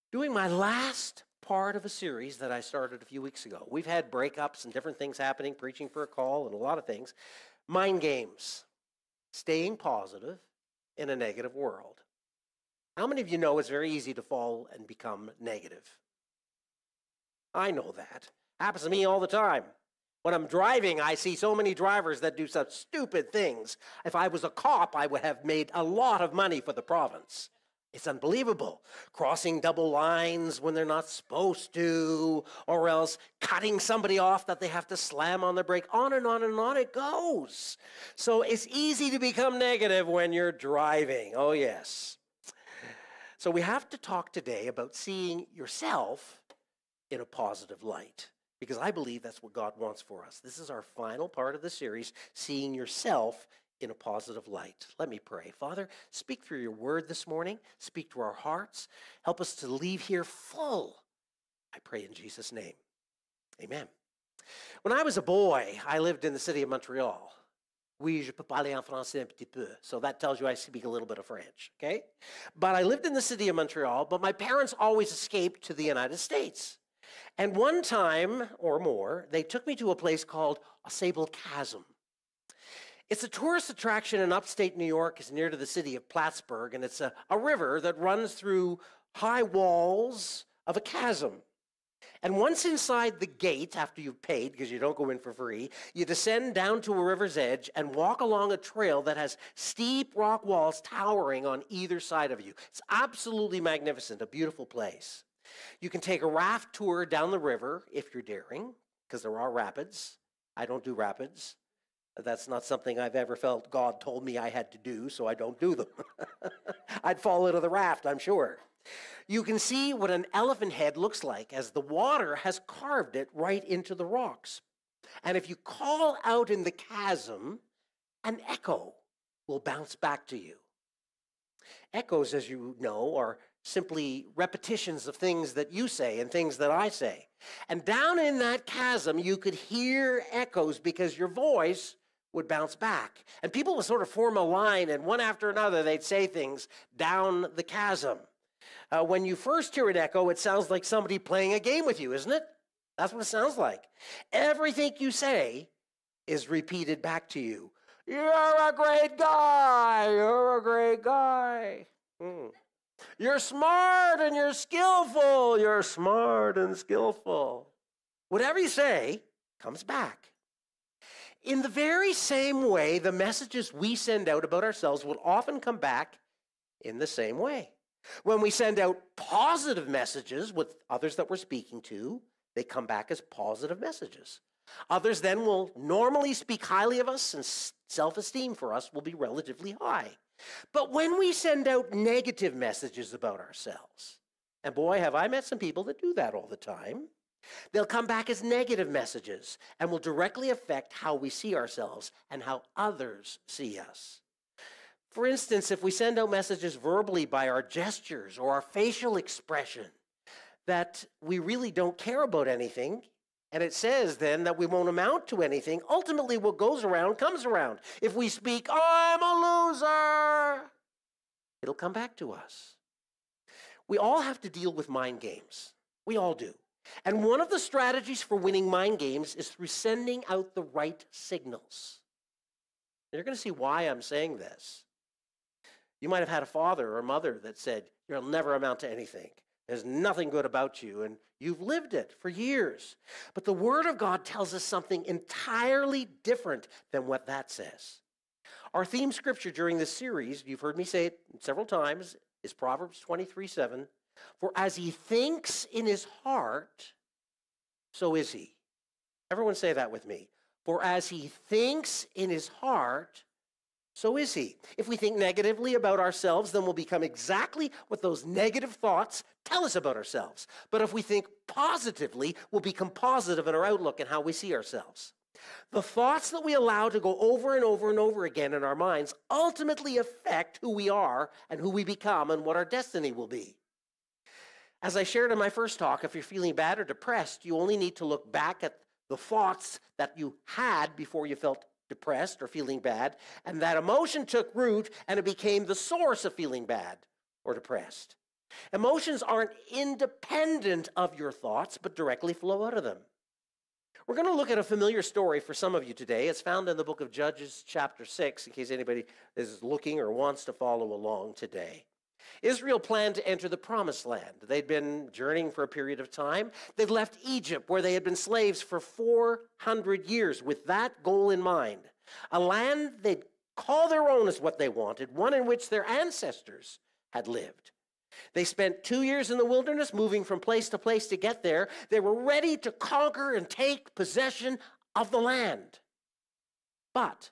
Doing my last part of a series that I started a few weeks ago. We've had breakups and different things happening, preaching for a call and a lot of things. Mind games, staying positive in a negative world. How many of you know it's very easy to fall and become negative? I know that. Happens to me all the time. When I'm driving, I see so many drivers that do such stupid things. If I was a cop, I would have made a lot of money for the province. It's unbelievable. Crossing double lines when they're not supposed to, or else cutting somebody off that they have to slam on the brake. On and on and on it goes. So it's easy to become negative when you're driving. Oh, yes. So we have to talk today about seeing yourself in a positive light, because I believe that's what God wants for us. This is our final part of the series, seeing yourself in a positive light. Let me pray. Father, speak through your word this morning. Speak to our hearts. Help us to leave here full. I pray in Jesus' name. Amen. When I was a boy, I lived in the city of Montreal. Oui, je peux parler en français un petit peu. So that tells you I speak a little bit of French, okay? But I lived in the city of Montreal, but my parents always escaped to the United States. And one time or more, they took me to a place called Ausable Chasm. It's a tourist attraction in upstate New York. It's near to the city of Plattsburgh, and it's a river that runs through high walls of a chasm. And once inside the gate, after you've paid, because you don't go in for free, you descend down to a river's edge and walk along a trail that has steep rock walls towering on either side of you. It's absolutely magnificent, a beautiful place. You can take a raft tour down the river if you're daring, because there are rapids. I don't do rapids. That's not something I've ever felt God told me I had to do, so I don't do them. I'd fall into the raft, I'm sure. You can see what an elephant head looks like as the water has carved it right into the rocks. And if you call out in the chasm, an echo will bounce back to you. Echoes, as you know, are simply repetitions of things that you say and things that I say. And down in that chasm, you could hear echoes because your voice would bounce back. And people would sort of form a line, and one after another, they'd say things down the chasm. When you first hear an echo, it sounds like somebody playing a game with you, isn't it? That's what it sounds like. Everything you say is repeated back to you. You're a great guy. You're a great guy. You're smart and you're skillful. You're smart and skillful. Whatever you say comes back. In the very same way, the messages we send out about ourselves will often come back in the same way. When we send out positive messages with others that we're speaking to, they come back as positive messages. Others then will normally speak highly of us, and self-esteem for us will be relatively high. But when we send out negative messages about ourselves, and boy, have I met some people that do that all the time, they'll come back as negative messages and will directly affect how we see ourselves and how others see us. For instance, if we send out messages verbally by our gestures or our facial expression that we really don't care about anything, and it says then that we won't amount to anything, ultimately what goes around comes around. If we speak, I'm a loser, it'll come back to us. We all have to deal with mind games. We all do. And one of the strategies for winning mind games is through sending out the right signals. You're going to see why I'm saying this. You might have had a father or a mother that said, you'll never amount to anything. There's nothing good about you, and you've lived it for years. But the Word of God tells us something entirely different than what that says. Our theme scripture during this series, you've heard me say it several times, is Proverbs 23:7. For as he thinks in his heart, so is he. Everyone say that with me. For as he thinks in his heart, so is he. If we think negatively about ourselves, then we'll become exactly what those negative thoughts tell us about ourselves. But if we think positively, we'll become positive in our outlook and how we see ourselves. The thoughts that we allow to go over and over and over again in our minds ultimately affect who we are and who we become and what our destiny will be. As I shared in my first talk, if you're feeling bad or depressed, you only need to look back at the thoughts that you had before you felt depressed or feeling bad, and that emotion took root and it became the source of feeling bad or depressed. Emotions aren't independent of your thoughts, but directly flow out of them. We're going to look at a familiar story for some of you today. It's found in the book of Judges, chapter 6, in case anybody is looking or wants to follow along today. Israel planned to enter the promised land. They'd been journeying for a period of time. They'd left Egypt, where they had been slaves for 400 years, with that goal in mind. A land they'd call their own is what they wanted, one in which their ancestors had lived. They spent 2 years in the wilderness, moving from place to place to get there. They were ready to conquer and take possession of the land. But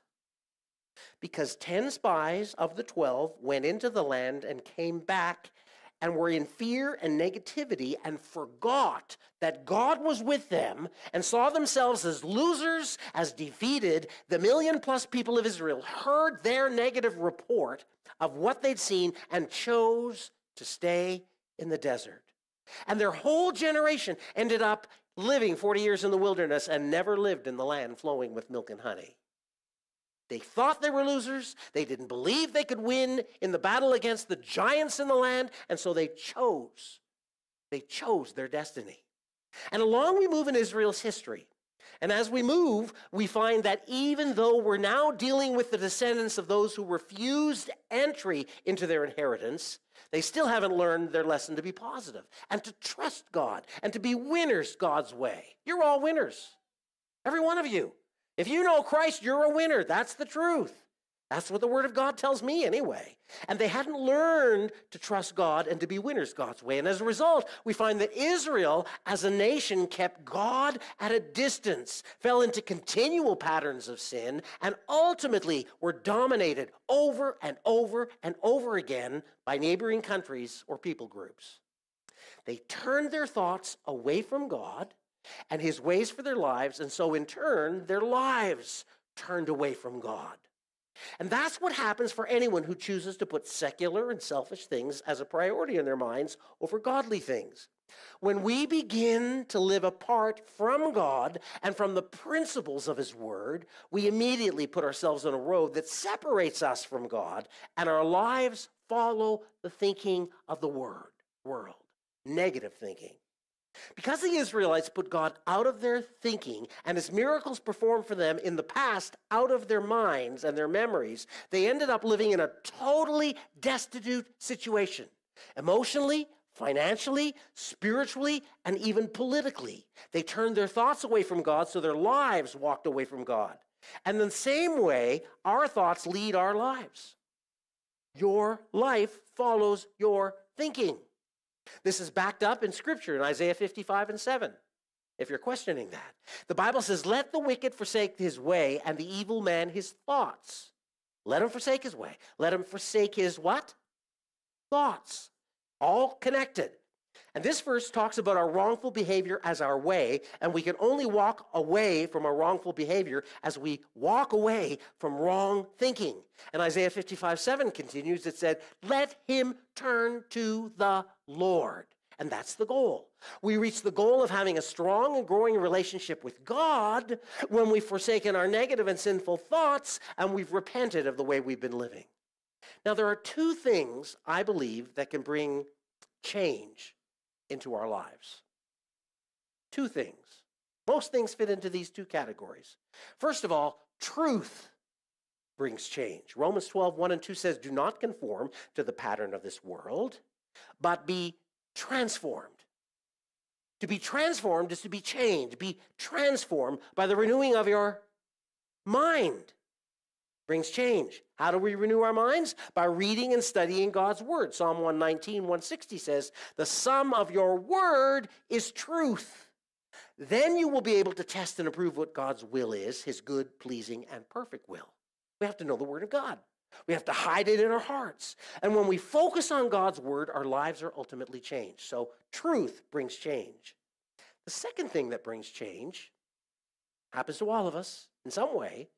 because 10 spies of the 12 went into the land and came back and were in fear and negativity and forgot that God was with them and saw themselves as losers, as defeated, the million-plus people of Israel heard their negative report of what they'd seen and chose to stay in the desert. And their whole generation ended up living 40 years in the wilderness and never lived in the land flowing with milk and honey. They thought they were losers. They didn't believe they could win in the battle against the giants in the land, and so they chose their destiny. And along we move in Israel's history. And as we move, we find that even though we're now dealing with the descendants of those who refused entry into their inheritance, they still haven't learned their lesson to be positive and to trust God and to be winners God's way. You're all winners, every one of you. If you know Christ, you're a winner. That's the truth. That's what the Word of God tells me anyway. And they hadn't learned to trust God and to be winners God's way. And as a result, we find that Israel as a nation kept God at a distance, fell into continual patterns of sin, and ultimately were dominated over and over and over again by neighboring countries or people groups. They turned their thoughts away from God and his ways for their lives, and so in turn, their lives turned away from God. And that's what happens for anyone who chooses to put secular and selfish things as a priority in their minds over godly things. When we begin to live apart from God and from the principles of his word, we immediately put ourselves on a road that separates us from God, and our lives follow the thinking of the world, negative thinking. Because the Israelites put God out of their thinking and his miracles performed for them in the past out of their minds and their memories, they ended up living in a totally destitute situation, emotionally, financially, spiritually, and even politically. They turned their thoughts away from God, so their lives walked away from God. And in the same way, our thoughts lead our lives. Your life follows your thinking. This is backed up in Scripture in Isaiah 55 and 7, if you're questioning that. The Bible says, let the wicked forsake his way and the evil man his thoughts. Let him forsake his way. Let him forsake his what? Thoughts. All connected. And this verse talks about our wrongful behavior as our way, and we can only walk away from our wrongful behavior as we walk away from wrong thinking. And Isaiah 55:7 continues, it said, let him turn to the Lord. And that's the goal. We reach the goal of having a strong and growing relationship with God when we've forsaken our negative and sinful thoughts and we've repented of the way we've been living. Now, there are two things, I believe, that can bring change into our lives. Two things. Most things fit into these two categories. First of all, truth brings change. Romans 12:1 and 2 says, do not conform to the pattern of this world, but be transformed. To be transformed is to be changed. Be transformed by the renewing of your mind. Brings change. How do we renew our minds? By reading and studying God's word. Psalm 119, 160 says, the sum of your word is truth. Then you will be able to test and approve what God's will is, his good, pleasing, and perfect will. We have to know the word of God. We have to hide it in our hearts. And when we focus on God's word, our lives are ultimately changed. So truth brings change. The second thing that brings change happens to all of us in some way.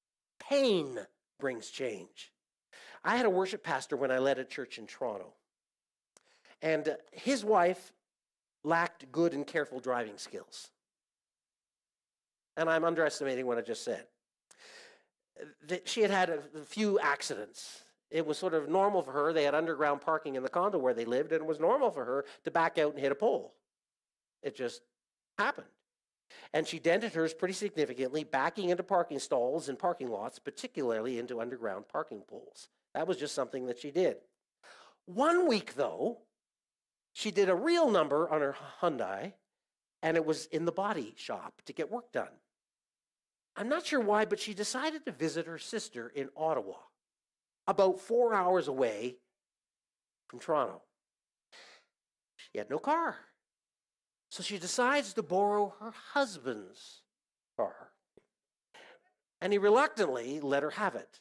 Pain brings change. I had a worship pastor when I led a church in Toronto. And his wife lacked good and careful driving skills. And I'm underestimating what I just said. She had had a few accidents It was sort of normal for her. They had underground parking in the condo where they lived, and it was normal for her to back out and hit a pole. It just happened. And she dented hers pretty significantly, backing into parking stalls and parking lots, particularly into underground parking poles. That was just something that she did. One week, though, she did a real number on her Hyundai, and it was in the body shop to get work done. I'm not sure why, but she decided to visit her sister in Ottawa, about 4 hours away from Toronto. She had no car. So she decides to borrow her husband's car. And he reluctantly let her have it.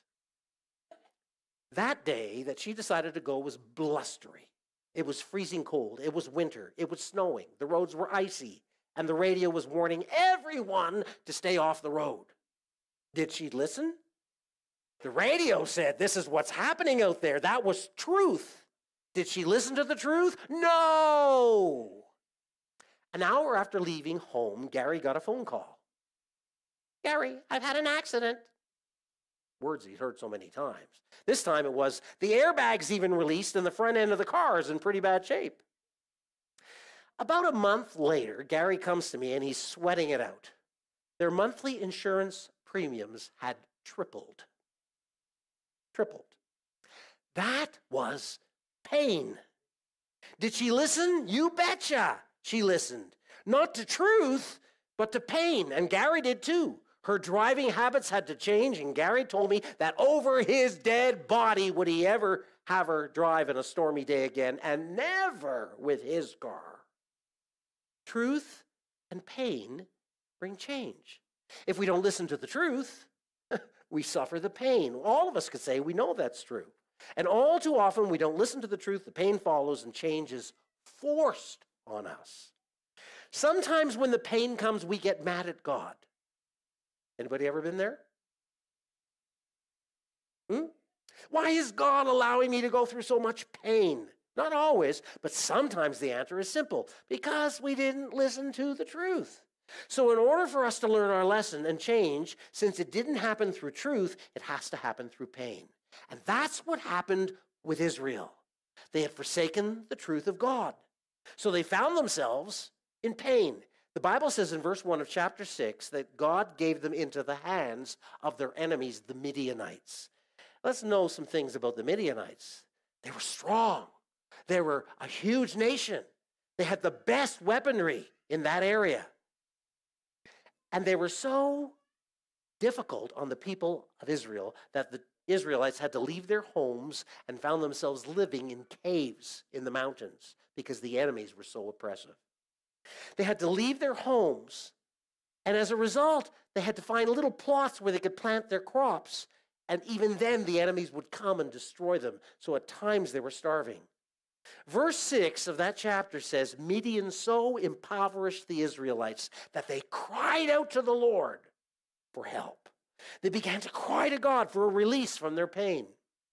That day that she decided to go was blustery. It was freezing cold. It was winter. It was snowing. The roads were icy. And the radio was warning everyone to stay off the road. Did she listen? The radio said, this is what's happening out there. That was truth. Did she listen to the truth? No! An hour after leaving home, Gary got a phone call. Gary, I've had an accident. Words he'd heard so many times. This time it was, the airbag's even released and the front end of the car is in pretty bad shape. About a month later, Gary comes to me and he's sweating it out. Their monthly insurance premiums had tripled. Tripled. That was pain. Did she listen? You betcha. She listened, not to truth, but to pain, and Gary did too. Her driving habits had to change, and Gary told me that over his dead body would he ever have her drive in a stormy day again, and never with his car. Truth and pain bring change. If we don't listen to the truth, we suffer the pain. All of us could say we know that's true. And all too often, we don't listen to the truth, the pain follows, and change is forced on us. Sometimes when the pain comes, we get mad at God. Anybody ever been there? Why is God allowing me to go through so much pain? Not always, but sometimes the answer is simple. Because we didn't listen to the truth. So in order for us to learn our lesson and change, since it didn't happen through truth, it has to happen through pain. And that's what happened with Israel. They had forsaken the truth of God. So they found themselves in pain. The Bible says in verse 1 of chapter 6 that God gave them into the hands of their enemies, the Midianites. Let's know some things about the Midianites. They were strong. They were a huge nation. They had the best weaponry in that area. And they were so difficult on the people of Israel that the Israelites had to leave their homes and found themselves living in caves in the mountains because the enemies were so oppressive. They had to leave their homes, and as a result, they had to find little plots where they could plant their crops, and even then the enemies would come and destroy them, so at times they were starving. Verse 6 of that chapter says, Midian so impoverished the Israelites that they cried out to the Lord for help. They began to cry to God for a release from their pain.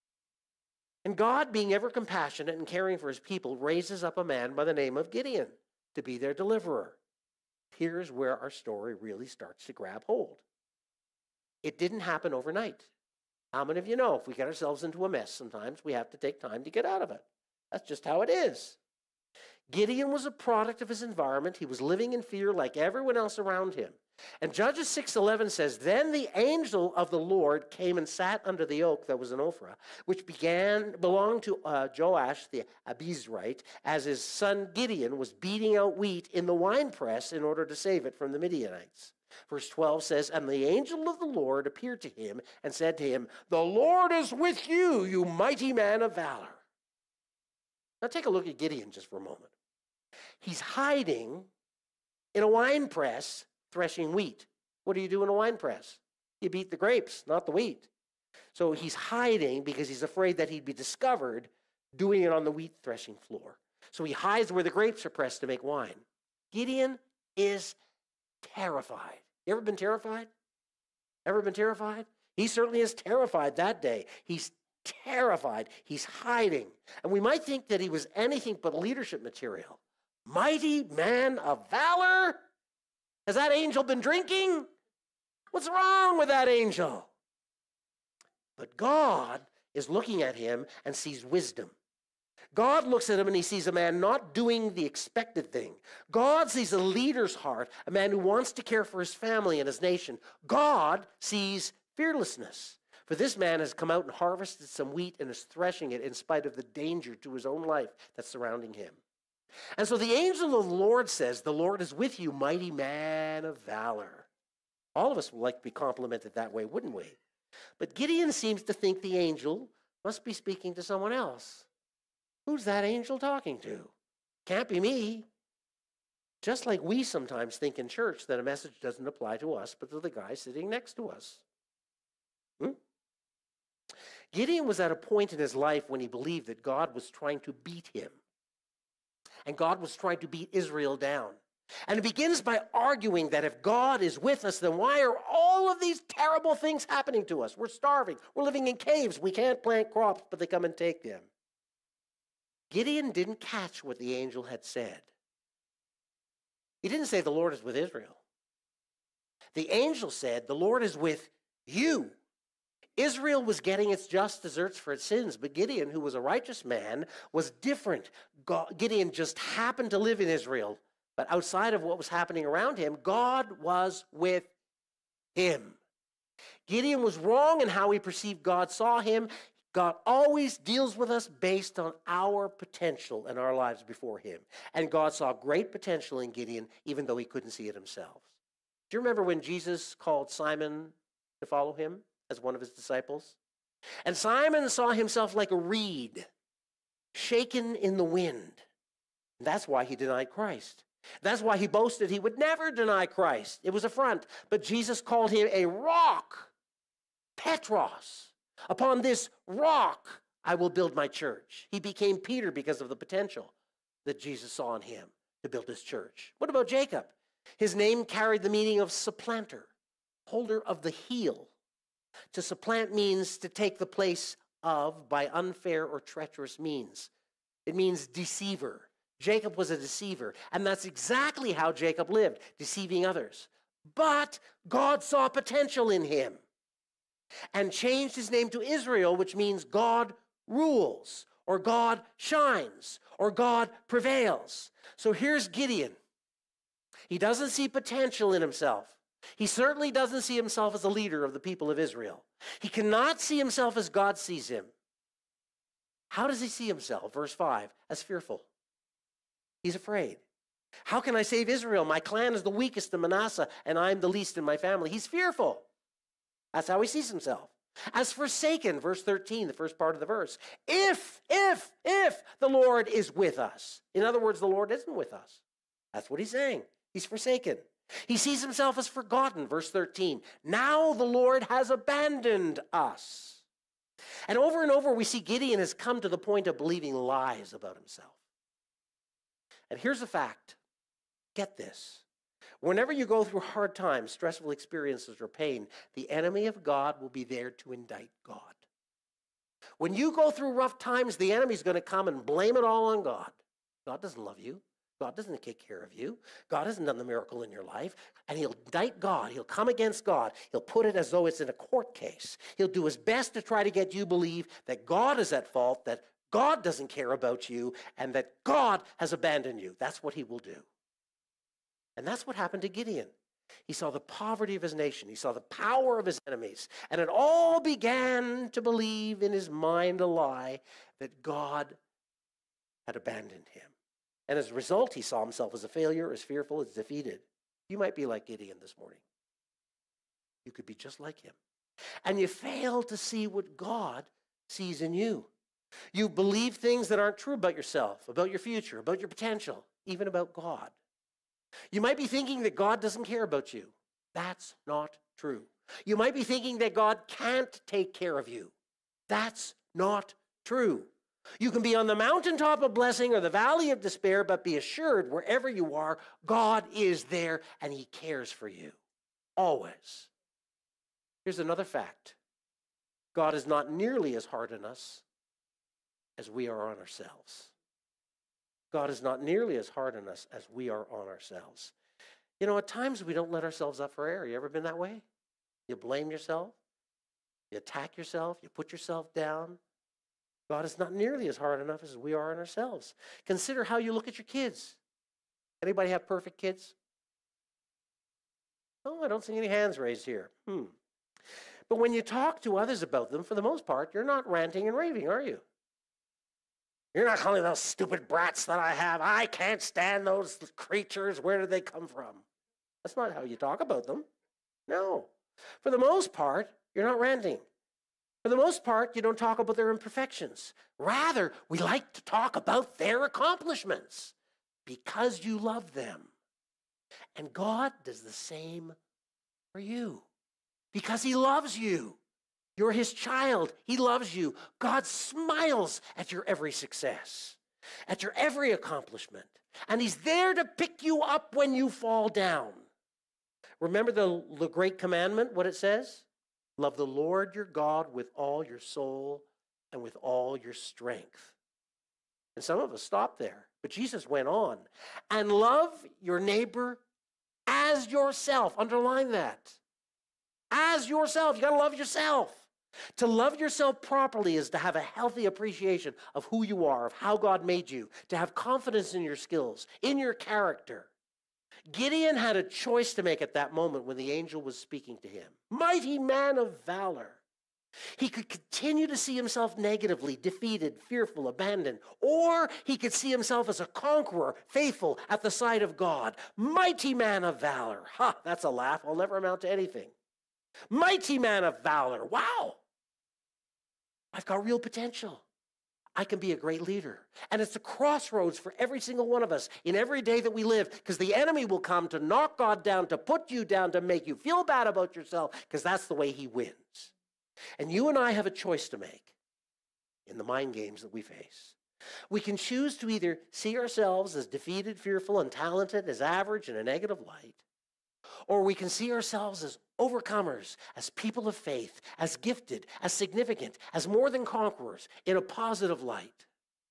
And God, being ever compassionate and caring for his people, raises up a man by the name of Gideon to be their deliverer. Here's where our story really starts to grab hold. It didn't happen overnight. How many of you know if we get ourselves into a mess, sometimes we have to take time to get out of it? That's just how it is. Gideon was a product of his environment. He was living in fear like everyone else around him. And Judges 6:11 says, Then the angel of the Lord came and sat under the oak that was in Ophrah, which belonged to Joash the Abizrite, as his son Gideon was beating out wheat in the winepress in order to save it from the Midianites. Verse 12 says, And the angel of the Lord appeared to him and said to him, The Lord is with you, you mighty man of valor. Now take a look at Gideon just for a moment. He's hiding in a wine press threshing wheat. What do you do in a wine press? You beat the grapes, not the wheat. So he's hiding because he's afraid that he'd be discovered doing it on the wheat threshing floor. So he hides where the grapes are pressed to make wine. Gideon is terrified. You ever been terrified? Ever been terrified? He certainly is terrified that day. He's terrified. He's hiding. And we might think that he was anything but leadership material. Mighty man of valor? Has that angel been drinking? What's wrong with that angel? But God is looking at him and sees wisdom. God looks at him and he sees a man not doing the expected thing. God sees a leader's heart, a man who wants to care for his family and his nation. God sees fearlessness. For this man has come out and harvested some wheat and is threshing it in spite of the danger to his own life that's surrounding him. And so the angel of the Lord says, "The Lord is with you, mighty man of valor." All of us would like to be complimented that way, wouldn't we? But Gideon seems to think the angel must be speaking to someone else. Who's that angel talking to? Can't be me. Just like we sometimes think in church that a message doesn't apply to us, but to the guy sitting next to us. Gideon was at a point in his life when he believed that God was trying to beat him. And God was trying to beat Israel down. And it begins by arguing that if God is with us, then why are all of these terrible things happening to us? We're starving. We're living in caves. We can't plant crops, but they come and take them. Gideon didn't catch what the angel had said. He didn't say the Lord is with Israel. The angel said the Lord is with you. Israel was getting its just deserts for its sins, but Gideon, who was a righteous man, was different. Gideon just happened to live in Israel, but outside of what was happening around him, God was with him. Gideon was wrong in how he perceived God saw him. God always deals with us based on our potential in our lives before him. And God saw great potential in Gideon, even though he couldn't see it himself. Do you remember when Jesus called Simon to follow him as one of his disciples? And Simon saw himself like a reed, shaken in the wind. And that's why he denied Christ. That's why he boasted he would never deny Christ. It was a front. But Jesus called him a rock, Petros. Upon this rock, I will build my church. He became Peter because of the potential that Jesus saw in him to build his church. What about Jacob? His name carried the meaning of supplanter, holder of the heel. To supplant means to take the place of by unfair or treacherous means. It means deceiver. Jacob was a deceiver, and that's exactly how Jacob lived, deceiving others. But God saw potential in him and changed his name to Israel, which means God rules, or God shines, or God prevails. So here's Gideon. He doesn't see potential in himself. He certainly doesn't see himself as a leader of the people of Israel. He cannot see himself as God sees him. How does he see himself? Verse 5, as fearful. He's afraid. How can I save Israel? My clan is the weakest in Manasseh, and I'm the least in my family. He's fearful. That's how he sees himself. As forsaken, verse 13, the first part of the verse. If the Lord is with us. In other words, the Lord isn't with us. That's what he's saying. He's forsaken. He sees himself as forgotten, verse 13. Now the Lord has abandoned us. And over we see Gideon has come to the point of believing lies about himself. And here's a fact. Get this. Whenever you go through hard times, stressful experiences, or pain, the enemy of God will be there to indict God. When you go through rough times, the enemy's going to come and blame it all on God. God doesn't love you. God doesn't take care of you. God hasn't done the miracle in your life. And he'll indict God. He'll come against God. He'll put it as though it's in a court case. He'll do his best to try to get you to believe that God is at fault, that God doesn't care about you, and that God has abandoned you. That's what he will do. And that's what happened to Gideon. He saw the poverty of his nation. He saw the power of his enemies. And it all began to believe in his mind a lie that God had abandoned him. And as a result, he saw himself as a failure, as fearful, as defeated. You might be like Gideon this morning. You could be just like him. And you fail to see what God sees in you. You believe things that aren't true about yourself, about your future, about your potential, even about God. You might be thinking that God doesn't care about you. That's not true. You might be thinking that God can't take care of you. That's not true. You can be on the mountaintop of blessing or the valley of despair, but be assured wherever you are, God is there and he cares for you. Always. Here's another fact. God is not nearly as hard on us as we are on ourselves. God is not nearly as hard on us as we are on ourselves. You know, at times we don't let ourselves up for air. You ever been that way? You blame yourself. You attack yourself, you put yourself down. God is not nearly as hard enough as we are on ourselves. Consider how you look at your kids. Anybody have perfect kids? Oh, I don't see any hands raised here. But when you talk to others about them, for the most part, you're not ranting and raving, are you? You're not calling those stupid brats that I have. I can't stand those creatures. Where did they come from? That's not how you talk about them. No. For the most part, you're not ranting. For the most part, you don't talk about their imperfections. Rather, we like to talk about their accomplishments because you love them. And God does the same for you because he loves you. You're his child. He loves you. God smiles at your every success, at your every accomplishment. And he's there to pick you up when you fall down. Remember the great commandment, what it says? Love the Lord your God with all your soul and with all your strength. And some of us stop there. But Jesus went on. And love your neighbor as yourself. Underline that. As yourself. You got to love yourself. To love yourself properly is to have a healthy appreciation of who you are, of how God made you, to have confidence in your skills, in your character. Gideon had a choice to make at that moment when the angel was speaking to him. Mighty man of valor. He could continue to see himself negatively, defeated, fearful, abandoned, or he could see himself as a conqueror, faithful at the side of God. Mighty man of valor. Ha, that's a laugh. I'll never amount to anything. Mighty man of valor. Wow. I've got real potential. I can be a great leader. And it's a crossroads for every single one of us in every day that we live, because the enemy will come to knock God down, to put you down, to make you feel bad about yourself, because that's the way he wins. And you and I have a choice to make in the mind games that we face. We can choose to either see ourselves as defeated, fearful, untalented, as average in a negative light, or we can see ourselves as overcomers, as people of faith, as gifted, as significant, as more than conquerors in a positive light.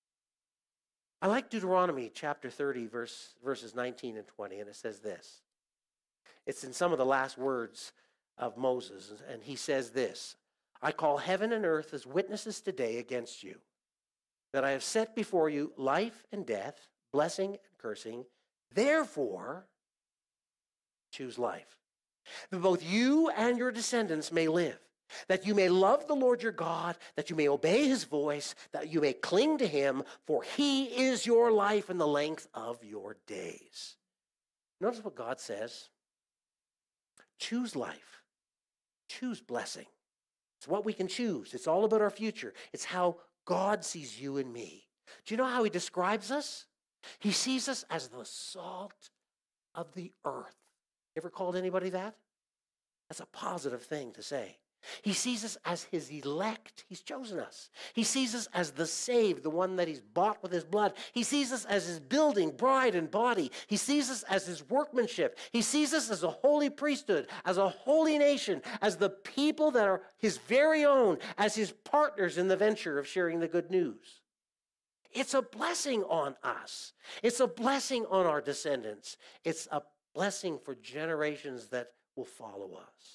I like Deuteronomy chapter 30, verses 19 and 20, and it says this. It's in some of the last words of Moses, and he says this, I call heaven and earth as witnesses today against you, that I have set before you life and death, blessing and cursing. Therefore, choose life, that both you and your descendants may live, that you may love the Lord your God, that you may obey his voice, that you may cling to him, for he is your life and the length of your days. Notice what God says. Choose life. Choose blessing. It's what we can choose. It's all about our future. It's how God sees you and me. Do you know how he describes us? He sees us as the salt of the earth. Ever called anybody that? That's a positive thing to say. He sees us as his elect. He's chosen us. He sees us as the saved, the one that he's bought with his blood. He sees us as his building, bride and body. He sees us as his workmanship. He sees us as a holy priesthood, as a holy nation, as the people that are his very own, as his partners in the venture of sharing the good news. It's a blessing on us. It's a blessing on our descendants. It's a blessing for generations that will follow us.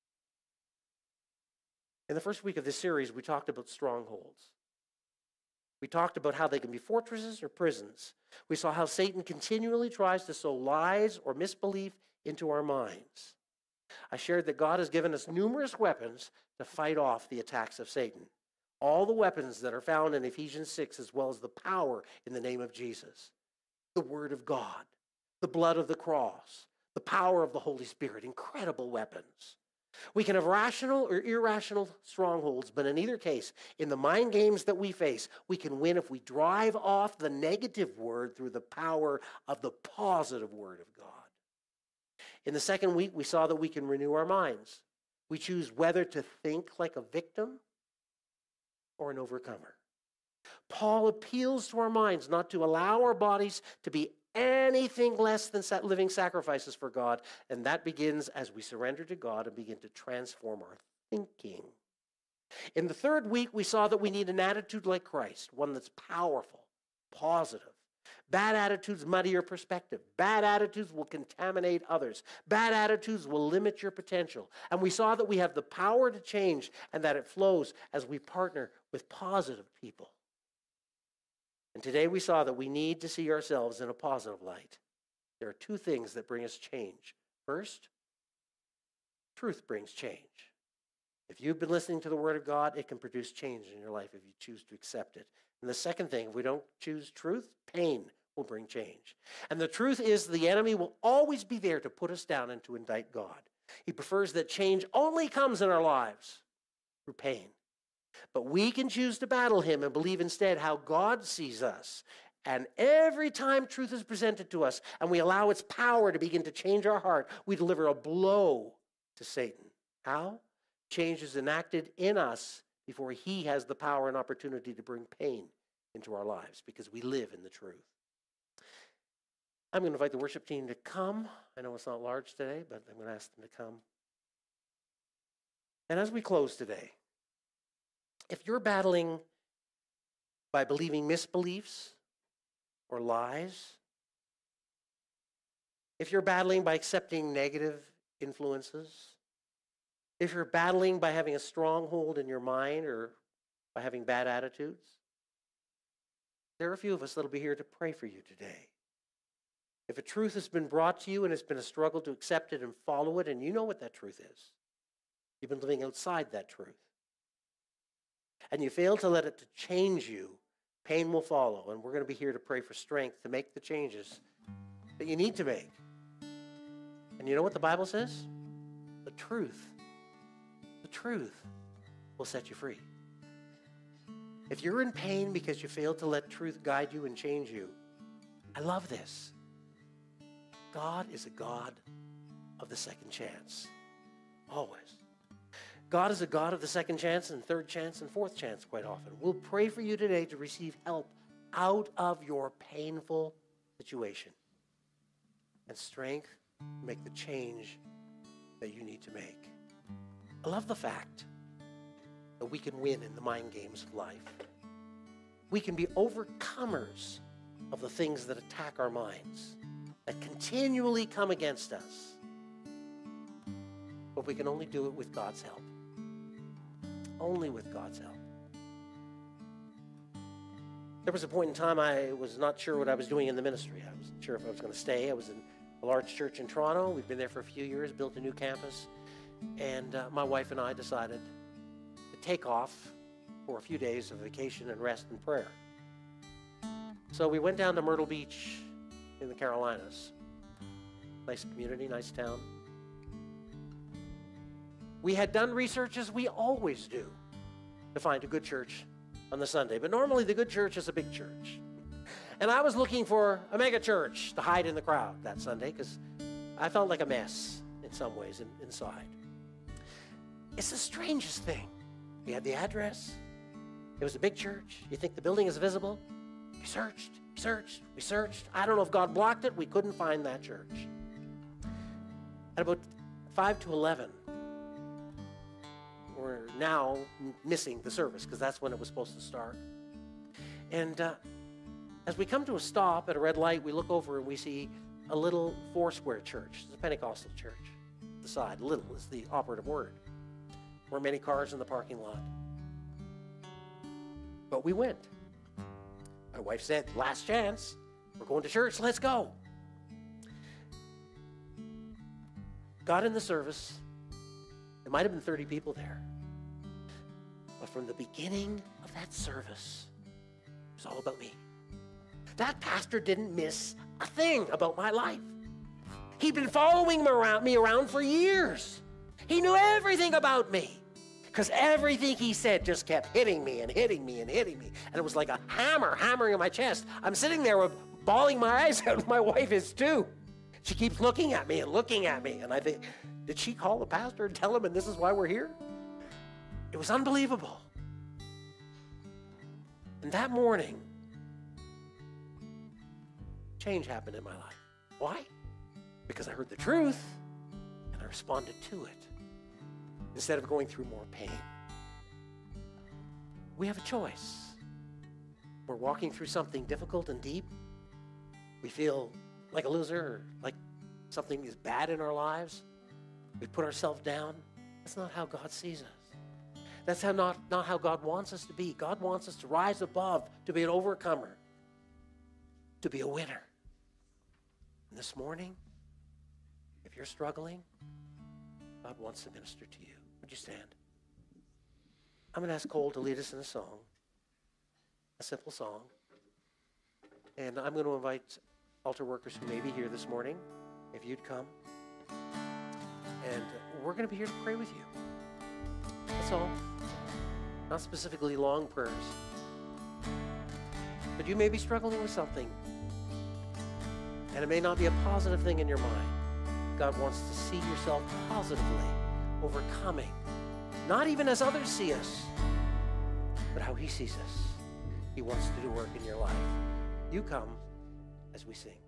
In the first week of this series, we talked about strongholds. We talked about how they can be fortresses or prisons. We saw how Satan continually tries to sow lies or misbelief into our minds. I shared that God has given us numerous weapons to fight off the attacks of Satan. All the weapons that are found in Ephesians 6, as well as the power in the name of Jesus. The Word of God, the blood of the cross, the power of the Holy Spirit, incredible weapons. We can have rational or irrational strongholds, but in either case, in the mind games that we face, we can win if we drive off the negative word through the power of the positive word of God. In the second week, we saw that we can renew our minds. We choose whether to think like a victim or an overcomer. Paul appeals to our minds not to allow our bodies to be anything less than living sacrifices for God, and that begins as we surrender to God and begin to transform our thinking. In the third week, we saw that we need an attitude like Christ, one that's powerful, positive, Bad attitudes muddy your perspective. Bad attitudes will contaminate others. Bad attitudes will limit your potential. And we saw that we have the power to change and that it flows as we partner with positive people. And today we saw that we need to see ourselves in a positive light. There are two things that bring us change. First, truth brings change. If you've been listening to the Word of God, it can produce change in your life if you choose to accept it. And the second thing, if we don't choose truth, pain will bring change. And the truth is the enemy will always be there to put us down and to indict God. He prefers that change only comes in our lives through pain. But we can choose to battle him and believe instead how God sees us. And every time truth is presented to us and we allow its power to begin to change our heart, we deliver a blow to Satan. How? Change is enacted in us before he has the power and opportunity to bring pain into our lives because we live in the truth. I'm going to invite the worship team to come. I know it's not large today, but I'm going to ask them to come. And as we close today, if you're battling by believing misbeliefs or lies, if you're battling by accepting negative influences, if you're battling by having a stronghold in your mind or by having bad attitudes, there are a few of us that will be here to pray for you today. If a truth has been brought to you and it's been a struggle to accept it and follow it, and you know what that truth is, you've been living outside that truth, and you fail to let it to change you, pain will follow. And we're going to be here to pray for strength to make the changes that you need to make. And you know what the Bible says? The truth will set you free. If you're in pain because you failed to let truth guide you and change you, I love this. God is a God of the second chance. Always. God is a God of the second chance and third chance and fourth chance quite often. We'll pray for you today to receive help out of your painful situation and strength to make the change that you need to make. I love the fact that we can win in the mind games of life. We can be overcomers of the things that attack our minds, that continually come against us. But we can only do it with God's help. Only with God's help. There was a point in time I was not sure what I was doing in the ministry. I wasn't sure if I was going to stay. I was in a large church in Toronto. We'd been there for a few years, built a new campus. And my wife and I decided to take off for a few days of vacation and rest and prayer. So we went down to Myrtle Beach in the Carolinas. Nice community, nice town. We had done research, as we always do, to find a good church on the Sunday. But normally the good church is a big church. And I was looking for a mega church to hide in the crowd that Sunday because I felt like a mess in some ways inside. It's the strangest thing. We had the address. It was a big church. You think the building is visible? We searched. I don't know if God blocked it. We couldn't find that church. At about 5 to 11, we're now missing the service because that's when it was supposed to start. And as we come to a stop at a red light, we look over and we see a little four-square church. It's a Pentecostal church. The side, little is the operative word. There weren't many cars in the parking lot. But we went. My wife said, last chance. We're going to church. Let's go. Got in the service. There might have been 30 people there. But from the beginning of that service, it was all about me. That pastor didn't miss a thing about my life. He'd been following me around for years. He knew everything about me because everything he said just kept hitting me and hitting me and hitting me. And it was like a hammer hammering on my chest. I'm sitting there bawling my eyes out. My wife is too. She keeps looking at me. And I think, did she call the pastor and tell him, and this is why we're here? It was unbelievable. And that morning, change happened in my life. Why? Because I heard the truth and I responded to it instead of going through more pain. We have a choice. We're walking through something difficult and deep. We feel like a loser, or like something is bad in our lives. We put ourselves down. That's not how God sees us. That's not how God wants us to be. God wants us to rise above, to be an overcomer, to be a winner. And this morning, if you're struggling, God wants to minister to you. Would you stand? I'm going to ask Cole to lead us in a song, a simple song. And I'm going to invite altar workers who may be here this morning, if you'd come. And we're going to be here to pray with you. That's all. Not specifically long prayers. But you may be struggling with something. And it may not be a positive thing in your mind. God wants to see yourself positively overcoming. Not even as others see us, but how he sees us. He wants to do work in your life. You come as we sing.